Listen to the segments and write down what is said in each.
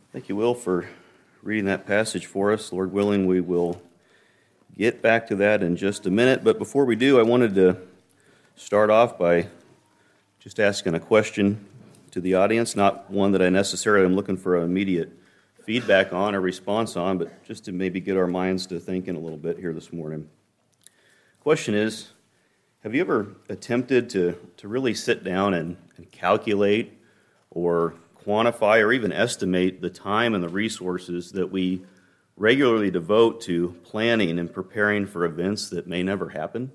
Thank you, Will, for reading that passage for us. Lord willing, we will get back to that in just a minute. But before we do, I wanted to start off by just asking a question to the audience, not one that I necessarily am looking for immediate feedback on or response on, but just to maybe get our minds to thinking a little bit here this morning. The question is, have you ever attempted to really sit down and calculate or quantify or even estimate the time and the resources that we regularly devote to planning and preparing for events that may never happen?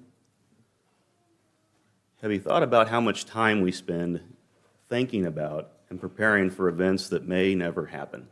Have you thought about how much time we spend thinking about and preparing for events that may never happen?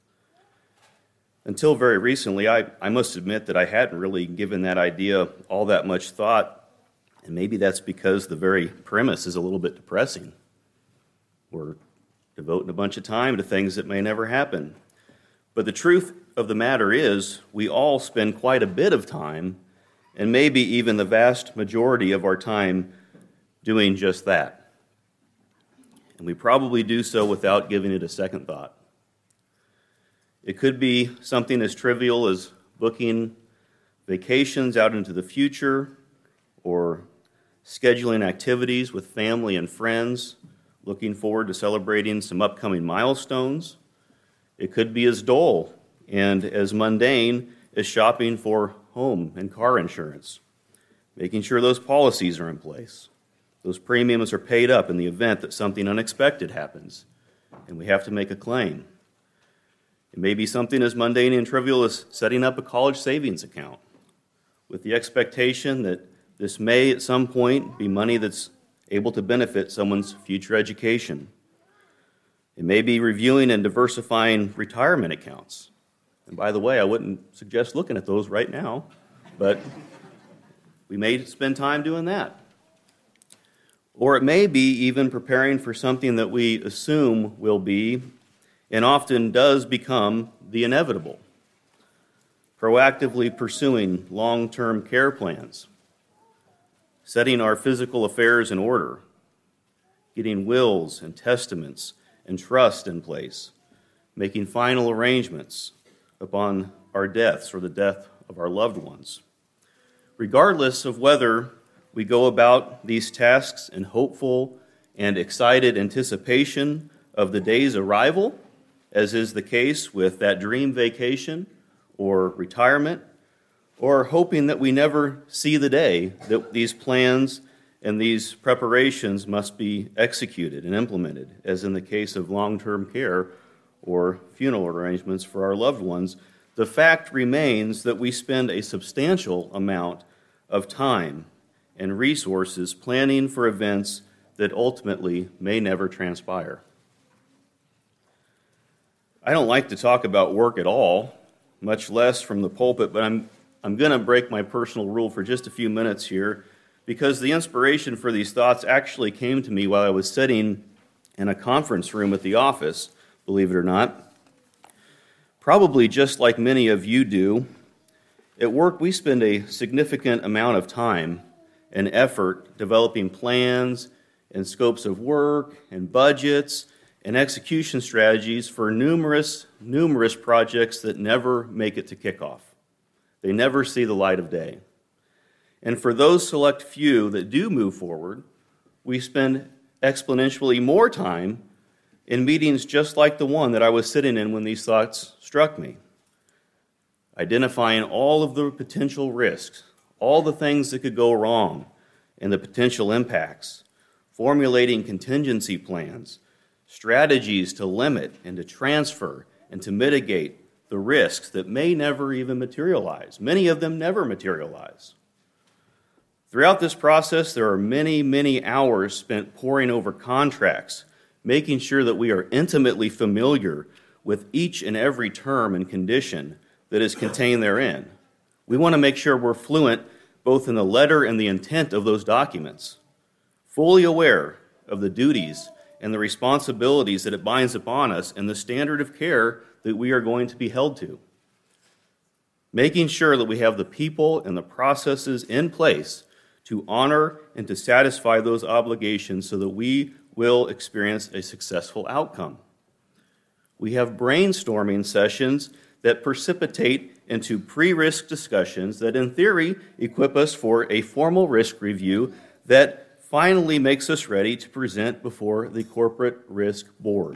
Until very recently, I must admit that I hadn't really given that idea all that much thought, and maybe that's because the very premise is a little bit depressing. We're devoting a bunch of time to things that may never happen. But the truth of the matter is, we all spend quite a bit of time, and maybe even the vast majority of our time, doing just that. And we probably do so without giving it a second thought. It could be something as trivial as booking vacations out into the future, or scheduling activities with family and friends, looking forward to celebrating some upcoming milestones. It could be as dull and as mundane as shopping for home and car insurance, making sure those policies are in place, those premiums are paid up in the event that something unexpected happens and we have to make a claim. It may be something as mundane and trivial as setting up a college savings account with the expectation that this may at some point be money that's able to benefit someone's future education. It may be reviewing and diversifying retirement accounts. And by the way, I wouldn't suggest looking at those right now, but we may spend time doing that. Or it may be even preparing for something that we assume will be, and often does become, the inevitable. Proactively pursuing long-term care plans, setting our physical affairs in order, getting wills and testaments and trust in place, making final arrangements upon our deaths or the death of our loved ones. Regardless of whether we go about these tasks in hopeful and excited anticipation of the day's arrival, as is the case with that dream vacation or retirement, or hoping that we never see the day that these plans and these preparations must be executed and implemented, as in the case of long-term care or funeral arrangements for our loved ones, the fact remains that we spend a substantial amount of time and resources planning for events that ultimately may never transpire. I don't like to talk about work at all, much less from the pulpit, but I'm going to break my personal rule for just a few minutes here, because the inspiration for these thoughts actually came to me while I was sitting in a conference room at the office, believe it or not. Probably just like many of you do, at work we spend a significant amount of time and effort developing plans and scopes of work and budgets and execution strategies for numerous projects that never make it to kickoff. They never see the light of day. And for those select few that do move forward, we spend exponentially more time in meetings just like the one that I was sitting in when these thoughts struck me, identifying all of the potential risks, all the things that could go wrong, and the potential impacts, formulating contingency plans, strategies to limit and to transfer and to mitigate the risks that may never even materialize. Many of them never materialize. Throughout this process, there are many hours spent poring over contracts, making sure that we are intimately familiar with each and every term and condition that is contained therein. We want to make sure we're fluent both in the letter and the intent of those documents, fully aware of the duties and the responsibilities that it binds upon us and the standard of care that we are going to be held to. Making sure that we have the people and the processes in place to honor and to satisfy those obligations so that we will experience a successful outcome. We have brainstorming sessions that precipitate into pre-risk discussions that in theory equip us for a formal risk review that finally makes us ready to present before the corporate risk board.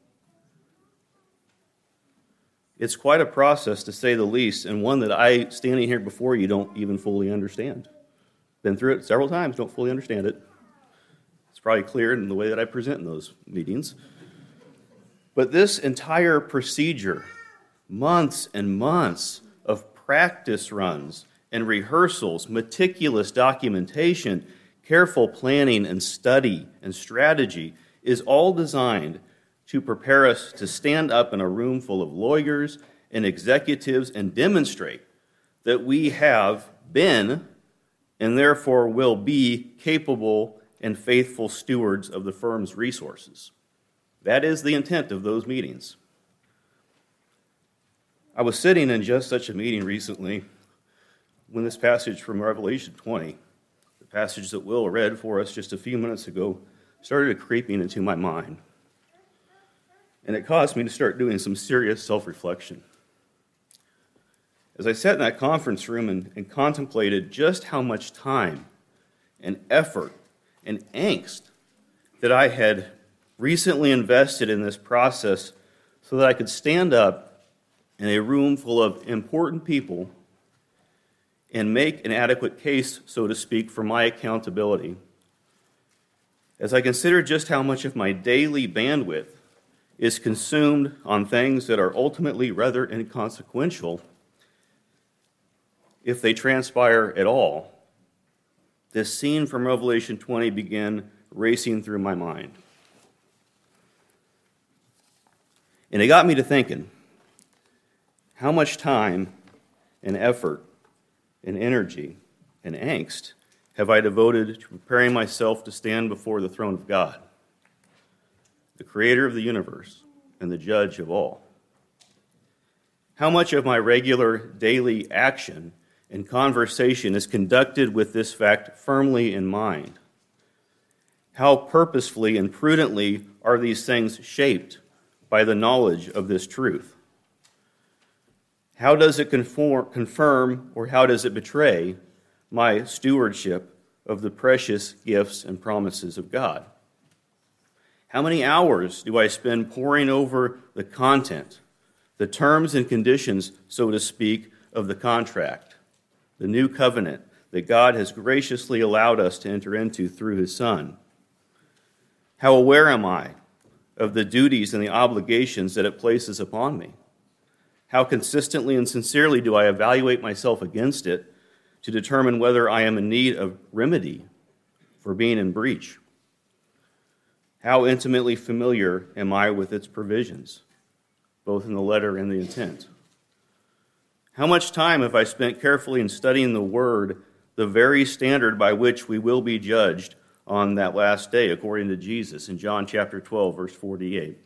It's quite a process, to say the least, and one that I, standing here before you, don't even fully understand. Been through it several times, don't fully understand it. It's probably clear in the way that I present in those meetings. But this entire procedure, months and months of practice runs and rehearsals, meticulous documentation, careful planning and study and strategy, is all designed to prepare us to stand up in a room full of lawyers and executives and demonstrate that we have been and therefore will be capable and faithful stewards of the firm's resources. That is the intent of those meetings. I was sitting in just such a meeting recently when this passage from Revelation 20, the passage that Will read for us just a few minutes ago, started creeping into my mind. And it caused me to start doing some serious self-reflection. As I sat in that conference room and contemplated just how much time and effort and angst that I had recently invested in this process so that I could stand up in a room full of important people and make an adequate case, so to speak, for my accountability. As I consider just how much of my daily bandwidth is consumed on things that are ultimately rather inconsequential, if they transpire at all, this scene from Revelation 20 began racing through my mind. And it got me to thinking, how much time and effort and energy and angst have I devoted to preparing myself to stand before the throne of God, the creator of the universe and the judge of all? How much of my regular daily action and conversation is conducted with this fact firmly in mind? How purposefully and prudently are these things shaped by the knowledge of this truth? How does it confirm or how does it betray my stewardship of the precious gifts and promises of God? How many hours do I spend poring over the content, the terms and conditions, so to speak, of the contract, the new covenant that God has graciously allowed us to enter into through His Son? How aware am I of the duties and the obligations that it places upon me? How consistently and sincerely do I evaluate myself against it to determine whether I am in need of remedy for being in breach? How intimately familiar am I with its provisions, both in the letter and the intent? How much time have I spent carefully in studying the Word, the very standard by which we will be judged on that last day, according to Jesus in John chapter 12, verse 48?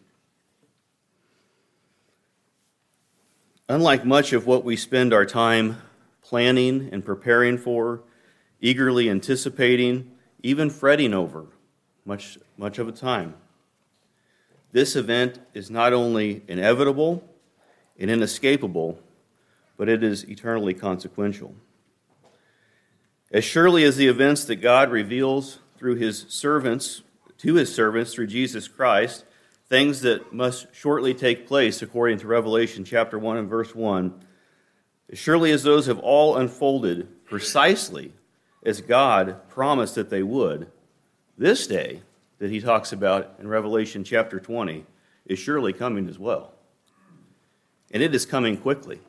Unlike much of what we spend our time planning and preparing for, eagerly anticipating, even fretting over, much of the time, this event is not only inevitable and inescapable, but it is eternally consequential. As surely as the events that God reveals through His servants, to His servants through Jesus Christ, things that must shortly take place according to Revelation chapter 1 and verse 1, as surely as those have all unfolded precisely as God promised that they would, this day that He talks about in Revelation chapter 20 is surely coming as well. And it is coming quickly.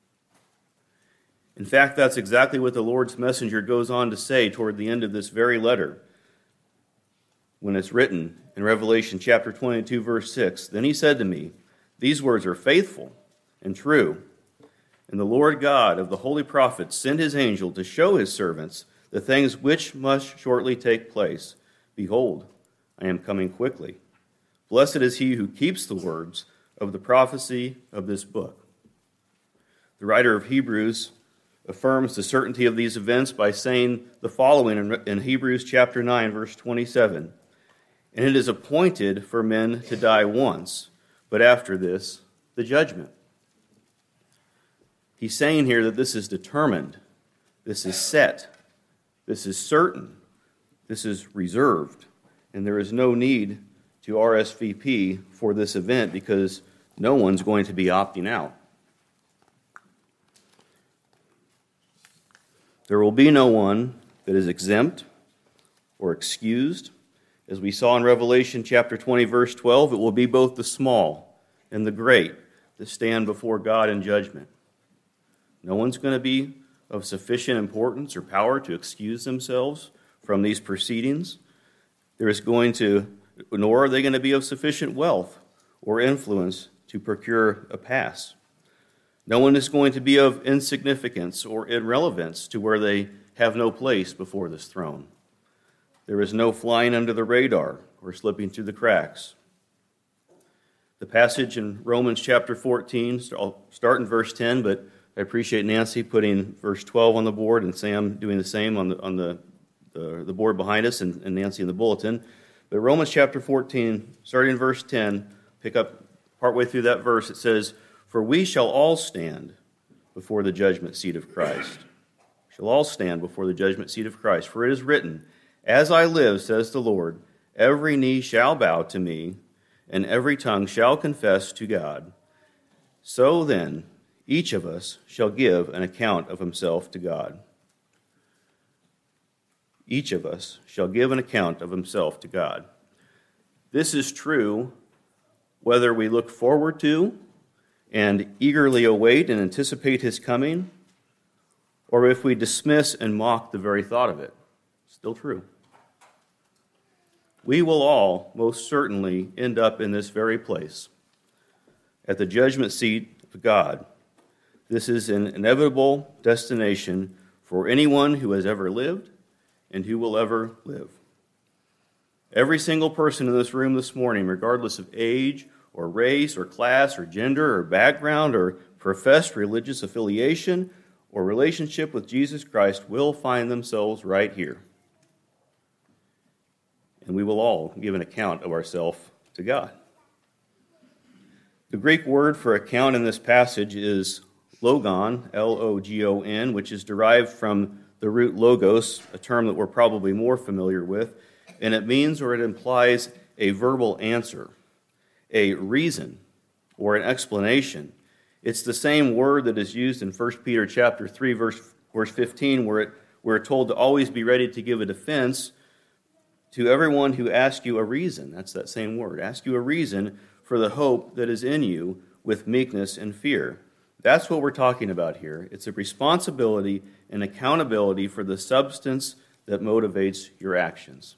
In fact, that's exactly what the Lord's messenger goes on to say toward the end of this very letter when it's written in Revelation chapter 22, verse 6. Then He said to me, "These words are faithful and true, and the Lord God of the holy prophets sent His angel to show His servants the things which must shortly take place. Behold, I am coming quickly. Blessed is he who keeps the words of the prophecy of this book." The writer of Hebrews affirms the certainty of these events by saying the following in Hebrews chapter 9, verse 27. "And it is appointed for men to die once, but after this, the judgment. He's saying here that this is determined, this is set, this is certain, this is reserved, and there is no need to RSVP for this event because no one's going to be opting out. There will be no one that is exempt or excused. As we saw in Revelation chapter 20, verse 12, it will be both the small and the great that stand before God in judgment. No one's going to be of sufficient importance or power to excuse themselves from these proceedings. Nor are they going to be of sufficient wealth or influence to procure a pass. No one is going to be of insignificance or irrelevance to where they have no place before this throne. There is no flying under the radar or slipping through the cracks. The passage in Romans chapter 14, I'll start in verse 10, but I appreciate Nancy putting verse 12 on the board and Sam doing the same on the board behind us and Nancy in the bulletin. But Romans chapter 14, starting in verse 10, pick up partway through that verse, it says, "For we shall all stand before the judgment seat of Christ. We shall all stand before the judgment seat of Christ. For it is written, As I live, says the Lord, every knee shall bow to me, and every tongue shall confess to God. So then, each of us shall give an account of himself to God." Each of us shall give an account of himself to God. This is true whether we look forward to and eagerly await and anticipate his coming, or if we dismiss and mock the very thought of it. Still true. We will all most certainly end up in this very place, at the judgment seat of God. This is an inevitable destination for anyone who has ever lived and who will ever live. Every single person in this room this morning, regardless of age or race or class or gender or background or professed religious affiliation or relationship with Jesus Christ, will find themselves right here. And we will all give an account of ourselves to God. The Greek word for account in this passage is logon, L-O-G-O-N, which is derived from the root logos, a term that we're probably more familiar with, and it means or it implies a verbal answer, a reason, or an explanation. It's the same word that is used in 1 Peter chapter 3, verse 15, where we're told to always be ready to give a defense to everyone who asks you a reason. That's that same word. Ask you a reason for the hope that is in you with meekness and fear. That's what we're talking about here. It's a responsibility and accountability for the substance that motivates your actions.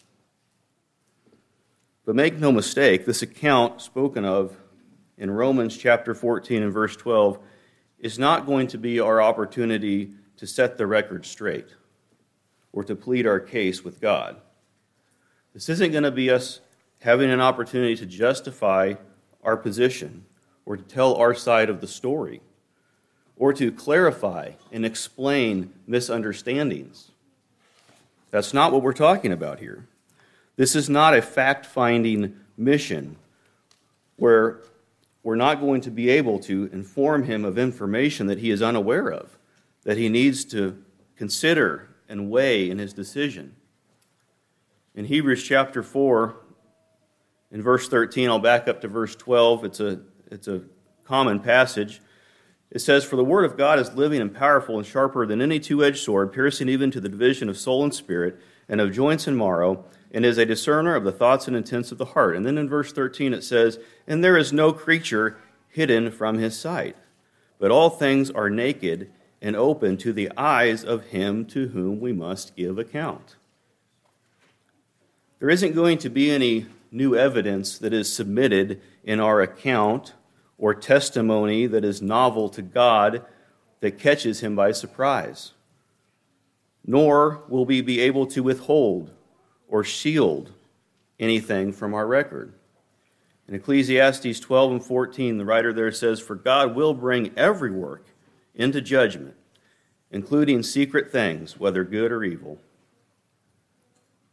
But make no mistake, this account spoken of in Romans chapter 14 and verse 12 is not going to be our opportunity to set the record straight or to plead our case with God. This isn't going to be us having an opportunity to justify our position or to tell our side of the story or to clarify and explain misunderstandings. That's not what we're talking about here. This is not a fact-finding mission where we're not going to be able to inform him of information that he is unaware of, that he needs to consider and weigh in his decision. In Hebrews chapter 4, in verse 13, I'll back up to verse 12. It's a common passage. It says, "For the word of God is living and powerful and sharper than any two-edged sword, piercing even to the division of soul and spirit, and of joints and marrow, and is a discerner of the thoughts and intents of the heart." And then in verse 13 it says, "And there is no creature hidden from his sight, but all things are naked and open to the eyes of him to whom we must give account." There isn't going to be any new evidence that is submitted in our account or testimony that is novel to God that catches him by surprise. Nor will we be able to withhold or shield anything from our record. In Ecclesiastes 12 and 14, the writer there says, "For God will bring every work into judgment, including secret things, whether good or evil."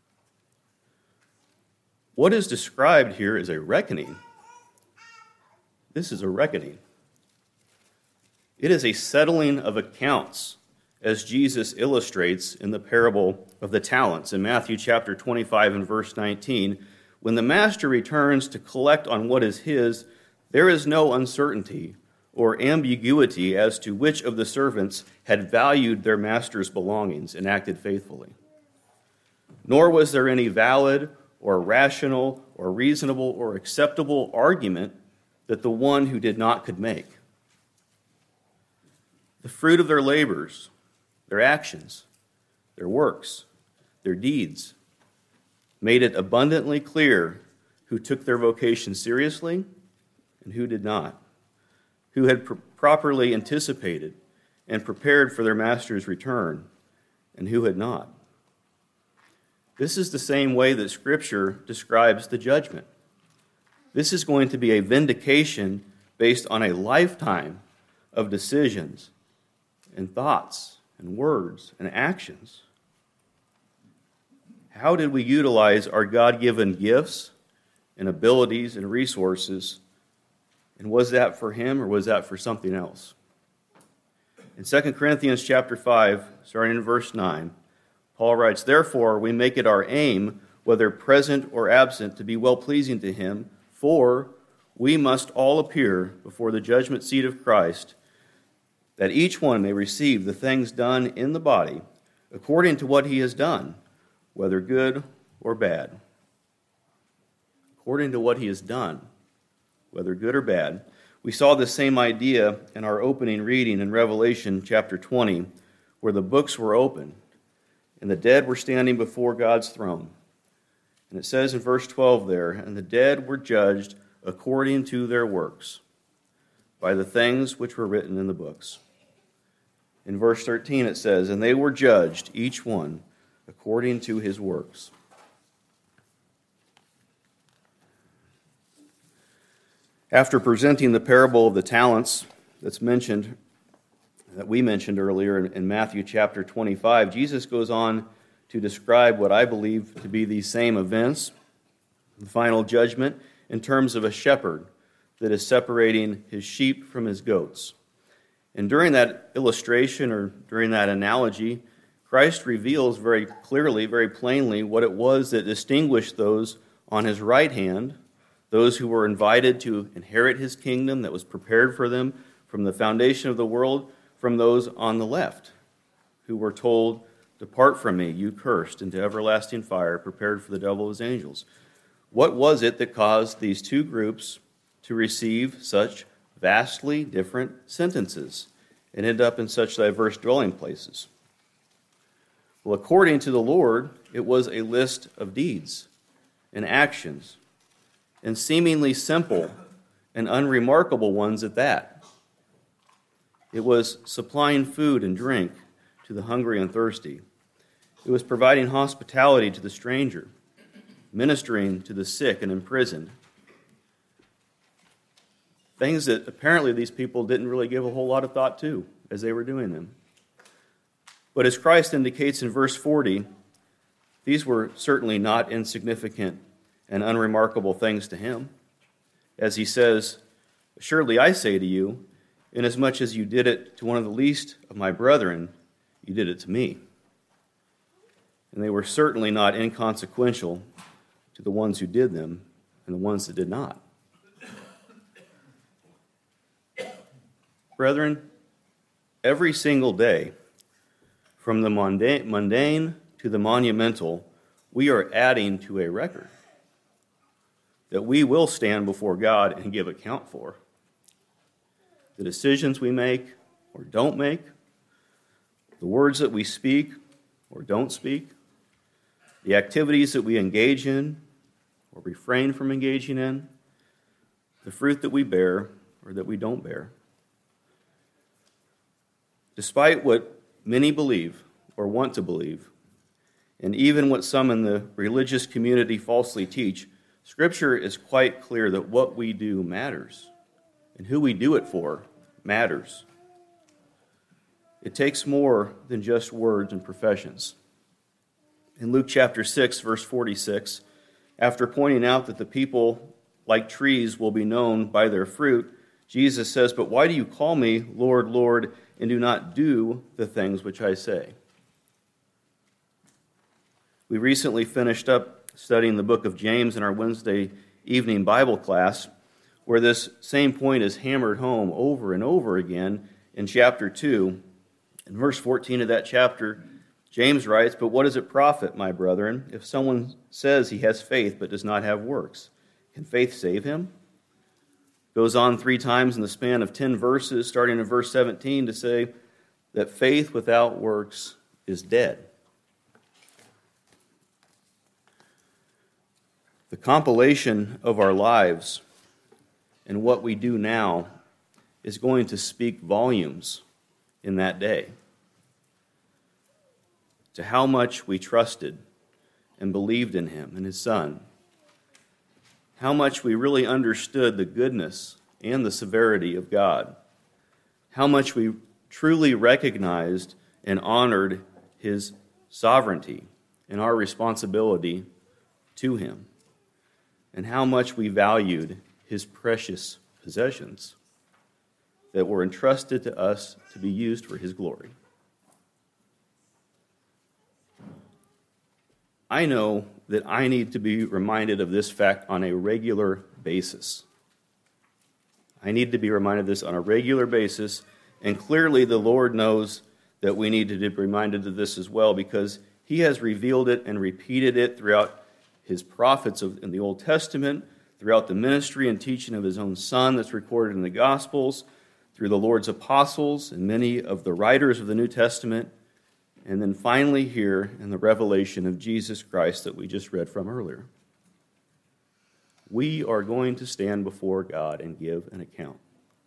What is described here is a reckoning. This is a reckoning. It is a settling of accounts, as Jesus illustrates in the parable of the talents in Matthew chapter 25 and verse 19. When the master returns to collect on what is his, there is no uncertainty or ambiguity as to which of the servants had valued their master's belongings and acted faithfully. Nor was there any valid or rational or reasonable or acceptable argument that the one who did not could make. The fruit of their labors, their actions, their works, their deeds, made it abundantly clear who took their vocation seriously and who did not, who had properly anticipated and prepared for their master's return and who had not. This is the same way that Scripture describes the judgment. This is going to be a vindication based on a lifetime of decisions and thoughts and words and actions. How did we utilize our God-given gifts and abilities and resources? And was that for Him or was that for something else? In 2 Corinthians chapter 5, starting in verse 9, Paul writes, "Therefore we make it our aim, whether present or absent, to be well-pleasing to Him, for we must all appear before the judgment seat of Christ, that each one may receive the things done in the body according to what he has done, whether good or bad." According to what he has done, whether good or bad. We saw the same idea in our opening reading in Revelation chapter 20, where the books were opened and the dead were standing before God's throne. And it says in verse 12 there, "And the dead were judged according to their works, by the things which were written in the books." In verse 13 it says, "And they were judged, each one, according to his works." After presenting the parable of the talents that we mentioned earlier in Matthew chapter 25, Jesus goes on to describe what I believe to be these same events, the final judgment, in terms of a shepherd that is separating his sheep from his goats. And during that illustration or during that analogy, Christ reveals very clearly, very plainly, what it was that distinguished those on his right hand, those who were invited to inherit his kingdom that was prepared for them from the foundation of the world, from those on the left, who were told, "Depart from me, you cursed, into everlasting fire, prepared for the devil and his angels." What was it that caused these two groups to receive such vastly different sentences and end up in such diverse dwelling places? Well, according to the Lord, it was a list of deeds and actions, and seemingly simple and unremarkable ones at that. It was supplying food and drink to the hungry and thirsty. It was providing hospitality to the stranger, ministering to the sick and imprisoned. Things that apparently these people didn't really give a whole lot of thought to as they were doing them. But as Christ indicates in verse 40, these were certainly not insignificant and unremarkable things to him. As he says, "Surely I say to you, inasmuch as you did it to one of the least of my brethren, you did it to me." And they were certainly not inconsequential to the ones who did them and the ones that did not. Brethren, every single day, from the mundane to the monumental, we are adding to a record that we will stand before God and give account for. The decisions we make or don't make, the words that we speak or don't speak, the activities that we engage in or refrain from engaging in, the fruit that we bear or that we don't bear. Despite what many believe or want to believe, and even what some in the religious community falsely teach, Scripture is quite clear that what we do matters, and who we do it for matters. It takes more than just words and professions. In Luke chapter 6, verse 46, after pointing out that the people, like trees, will be known by their fruit, Jesus says, "But why do you call me Lord, Lord, and do not do the things which I say?" We recently finished up studying the book of James in our Wednesday evening Bible class, where this same point is hammered home over and over again in chapter 2. In verse 14 of that chapter, James writes, "But what does it profit, my brethren, if someone says he has faith but does not have works? Can faith save him?" Goes on 3 times in the span of 10 verses, starting in verse 17, to say that faith without works is dead. The compilation of our lives and what we do now is going to speak volumes in that day to how much we trusted and believed in him and his Son, how much we really understood the goodness and the severity of God, how much we truly recognized and honored his sovereignty and our responsibility to him, and how much we valued his precious possessions that were entrusted to us to be used for his glory. I know that I need to be reminded of this fact on a regular basis. I need to be reminded of this on a regular basis, and clearly the Lord knows that we need to be reminded of this as well, because he has revealed it and repeated it throughout his prophets in the Old Testament, throughout the ministry and teaching of his own Son that's recorded in the Gospels, through the Lord's apostles and many of the writers of the New Testament, and then finally here in the revelation of Jesus Christ that we just read from earlier. We are going to stand before God and give an account.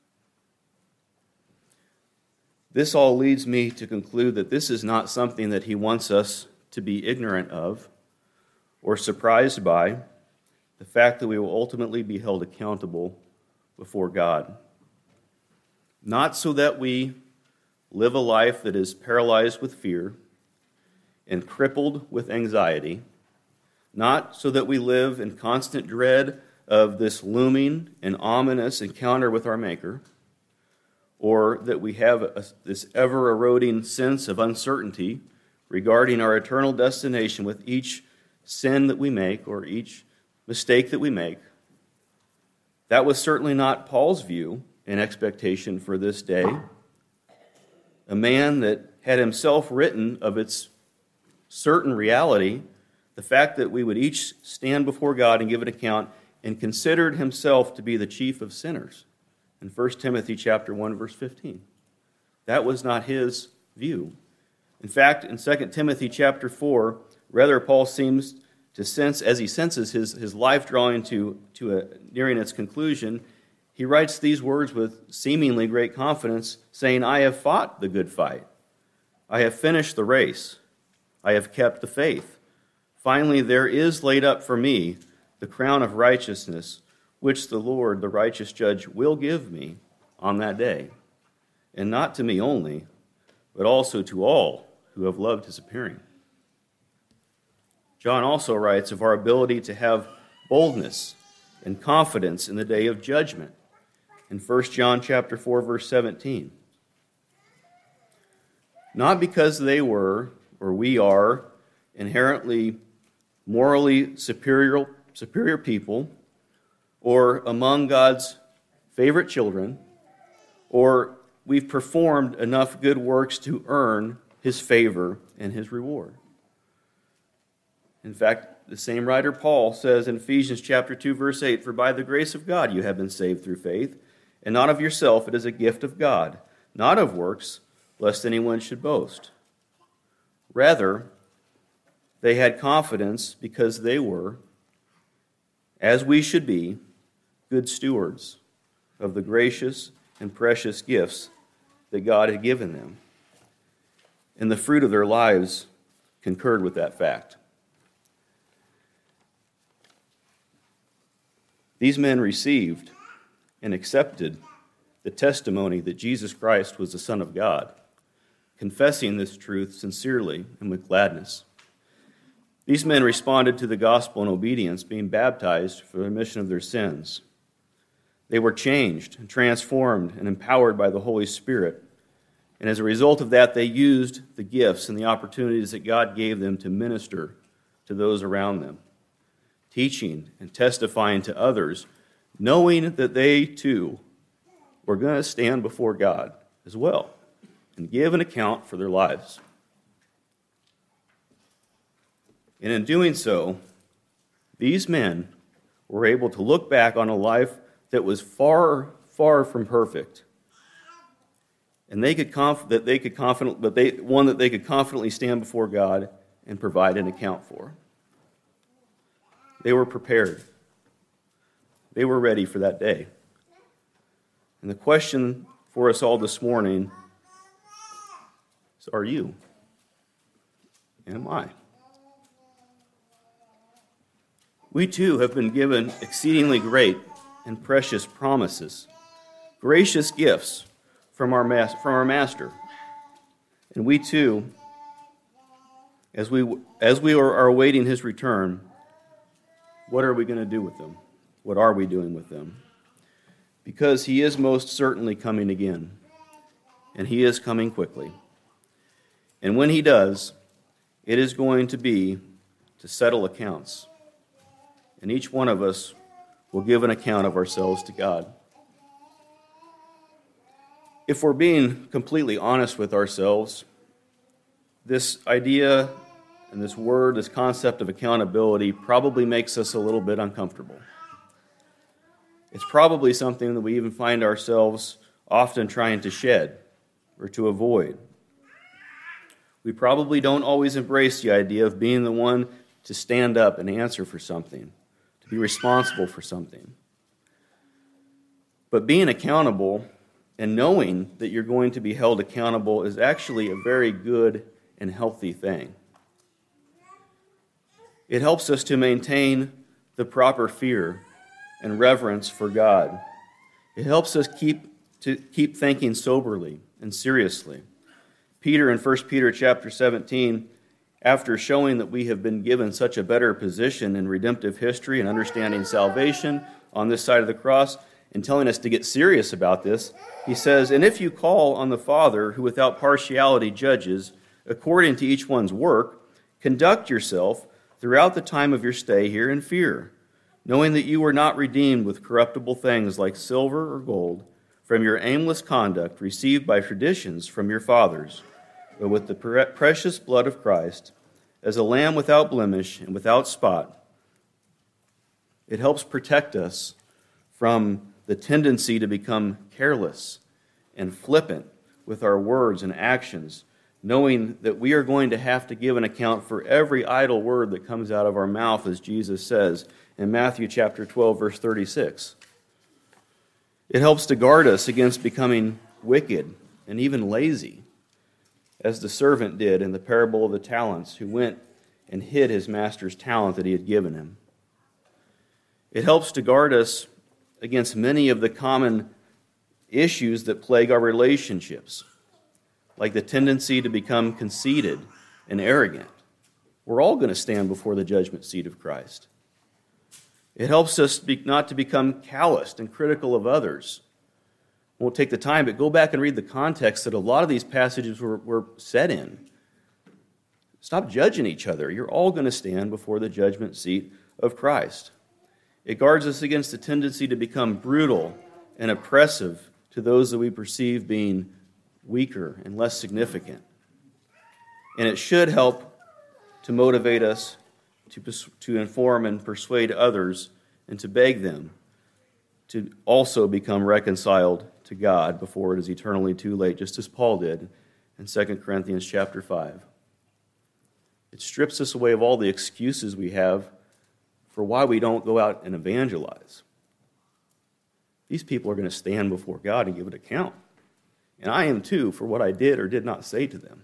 This all leads me to conclude that this is not something that he wants us to be ignorant of or surprised by, the fact that we will ultimately be held accountable before God. Not so that we live a life that is paralyzed with fear and crippled with anxiety, not so that we live in constant dread of this looming and ominous encounter with our Maker, or that we have this ever-eroding sense of uncertainty regarding our eternal destination with each sin that we make or each mistake that we make. That was certainly not Paul's view and expectation for this day. A man that had himself written of its certain reality, the fact that we would each stand before God and give an account, and considered himself to be the chief of sinners in 1 Timothy chapter 1, verse 15. That was not his view. In fact, in 2 Timothy chapter 4, rather, Paul seems to sense, as he senses his life drawing nearing its conclusion, he writes these words with seemingly great confidence, saying, "I have fought the good fight. I have finished the race. I have kept the faith. Finally, there is laid up for me the crown of righteousness, which the Lord, the righteous judge, will give me on that day. And not to me only, but also to all who have loved his appearing." John also writes of our ability to have boldness and confidence in the day of judgment in 1 John chapter 4, verse 17. Not because they were, or we are, inherently morally superior people, or among God's favorite children, or we've performed enough good works to earn his favor and his reward. In fact, the same writer Paul says in Ephesians chapter 2, verse 8, "For by the grace of God you have been saved through faith, and not of yourself, it is a gift of God, not of works, lest anyone should boast." Rather, they had confidence because they were, as we should be, good stewards of the gracious and precious gifts that God had given them. And the fruit of their lives concurred with that fact. These men received and accepted the testimony that Jesus Christ was the Son of God, confessing this truth sincerely and with gladness. These men responded to the gospel in obedience, being baptized for the remission of their sins. They were changed and transformed and empowered by the Holy Spirit. And as a result of that, they used the gifts and the opportunities that God gave them to minister to those around them, teaching and testifying to others, knowing that they too were going to stand before God as well and give an account for their lives. And in doing so, these men were able to look back on a life that was far, far from perfect, and they could confidently stand before God and provide an account for. They were prepared. They were ready for that day. And the question for us all this morning is, are you? Am I? We too have been given exceedingly great and precious promises, gracious gifts from our Master. And we too, as we are awaiting his return, what are we going to do with them? What are we doing with them? Because he is most certainly coming again, and he is coming quickly. And when he does, it is going to be to settle accounts. And each one of us will give an account of ourselves to God. If we're being completely honest with ourselves, this idea and this word, this concept of accountability probably makes us a little bit uncomfortable. It's probably something that we even find ourselves often trying to shed or to avoid. We probably don't always embrace the idea of being the one to stand up and answer for something, to be responsible for something. But being accountable and knowing that you're going to be held accountable is actually a very good and healthy thing. It helps us to maintain the proper fear and reverence for God. It helps us keep thinking soberly and seriously. Peter in 1 Peter chapter 17, after showing that we have been given such a better position in redemptive history and understanding salvation on this side of the cross, and telling us to get serious about this, he says, "And if you call on the Father, who without partiality judges, according to each one's work, conduct yourself throughout the time of your stay here in fear, knowing that you were not redeemed with corruptible things like silver or gold from your aimless conduct received by traditions from your fathers, but with the precious blood of Christ, as a lamb without blemish and without spot." It helps protect us from the tendency to become careless and flippant with our words and actions, knowing that we are going to have to give an account for every idle word that comes out of our mouth, as Jesus says in Matthew chapter 12, verse 36. It helps to guard us against becoming wicked and even lazy, as the servant did in the parable of the talents, who went and hid his master's talent that he had given him. It helps to guard us against many of the common issues that plague our relationships, like the tendency to become conceited and arrogant. We're all going to stand before the judgment seat of Christ. It helps us not to become calloused and critical of others. Won't take the time, but go back and read the context that a lot of these passages were set in. Stop judging each other. You're all going to stand before the judgment seat of Christ. It guards us against the tendency to become brutal and oppressive to those that we perceive being weaker and less significant. And it should help to motivate us to inform and persuade others and to beg them to also become reconciled to God before it is eternally too late, just as Paul did in 2 Corinthians chapter 5. It strips us away of all the excuses we have for why we don't go out and evangelize. These people are going to stand before God and give an account. And I am too, for what I did or did not say to them.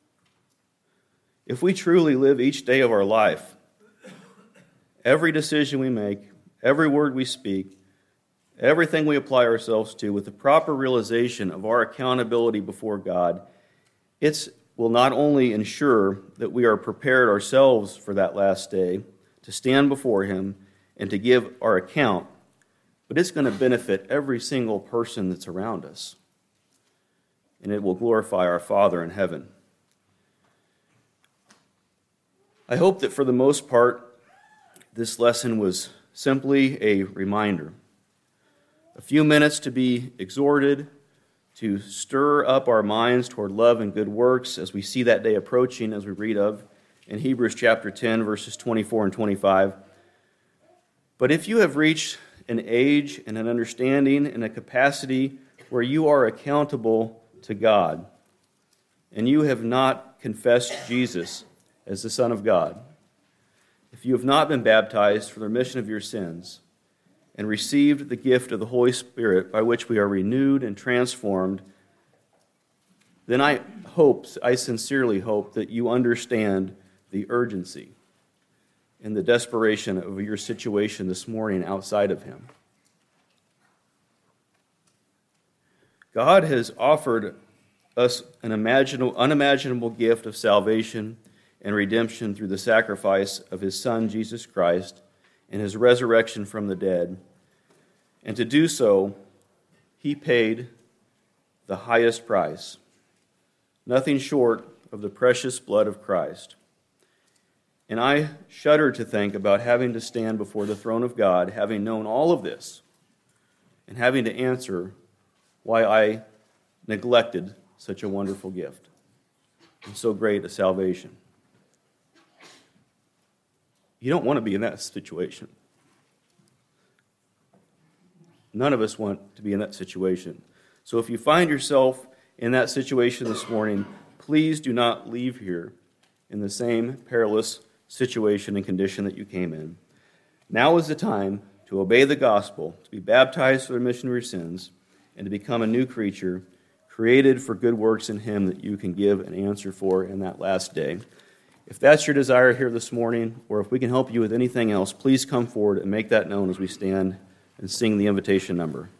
If we truly live each day of our life, every decision we make, every word we speak, everything we apply ourselves to with the proper realization of our accountability before God, it will not only ensure that we are prepared ourselves for that last day, to stand before Him and to give our account, but it's going to benefit every single person that's around us. And it will glorify our Father in heaven. I hope that for the most part, this lesson was simply a reminder. A few minutes to be exhorted, to stir up our minds toward love and good works as we see that day approaching, as we read of in Hebrews chapter 10, verses 24 and 25. But if you have reached an age and an understanding and a capacity where you are accountable to God, and you have not confessed Jesus as the Son of God, if you have not been baptized for the remission of your sins and received the gift of the Holy Spirit by which we are renewed and transformed, then I sincerely hope that you understand the urgency and the desperation of your situation this morning outside of Him. God has offered us an unimaginable gift of salvation and redemption through the sacrifice of His Son, Jesus Christ, and His resurrection from the dead. And to do so, He paid the highest price, nothing short of the precious blood of Christ. And I shudder to think about having to stand before the throne of God, having known all of this, and having to answer why I neglected such a wonderful gift and so great a salvation. You don't want to be in that situation. None of us want to be in that situation. So if you find yourself in that situation this morning, please do not leave here in the same perilous situation and condition that you came in. Now is the time to obey the gospel, to be baptized for the remission of your sins, and to become a new creature, created for good works in Him that you can give an answer for in that last day. If that's your desire here this morning, or if we can help you with anything else, please come forward and make that known as we stand and sing the invitation number.